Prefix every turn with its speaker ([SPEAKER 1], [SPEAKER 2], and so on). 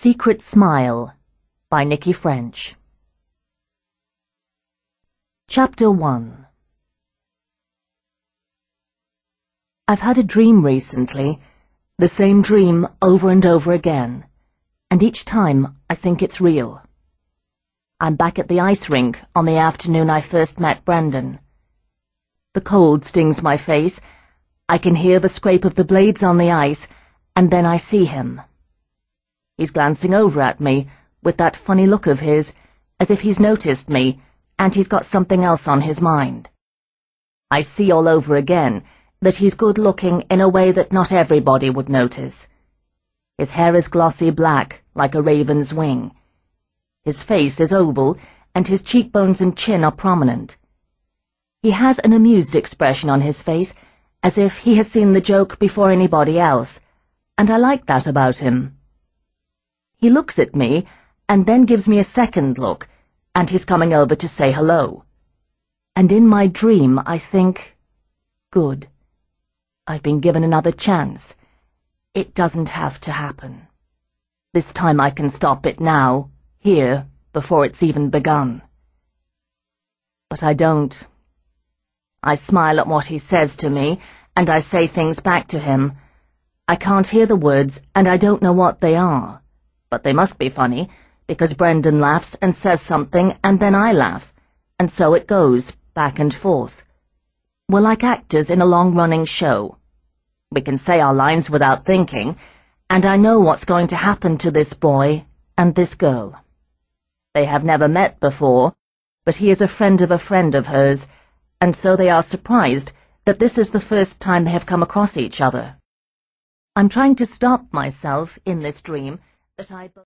[SPEAKER 1] Secret Smile by Nikki French. Chapter 1. I've had a dream recently, the same dream over and over again, and each time I think it's real. I'm back at the ice rink on the afternoon I first met Brendan. The cold stings my face, I can hear the scrape of the blades on the ice, and then I see him. He's glancing over at me with that funny look of his, as if he's noticed me, and he's got something else on his mind. I see all over again that he's good-looking in a way that not everybody would notice. His hair is glossy black, like a raven's wing. His face is oval, and his cheekbones and chin are prominent. He has an amused expression on his face, as if he has seen the joke before anybody else, and I like that about him. He looks at me, and then gives me a second look, and he's coming over to say hello. And in my dream I think, good. I've been given another chance. It doesn't have to happen. This time I can stop it now, here, before it's even begun. But I don't. I smile at what he says to me, and I say things back to him. I can't hear the words, and I don't know what they are. But they must be funny, because Brendan laughs and says something, and then I laugh, and so it goes, back and forth. We're like actors in a long-running show. We can say our lines without thinking, and I know what's going to happen to this boy and this girl. They have never met before, but he is a friend of hers, and so they are surprised that this is the first time they have come across each other. I'm trying to stop myself in this dream that I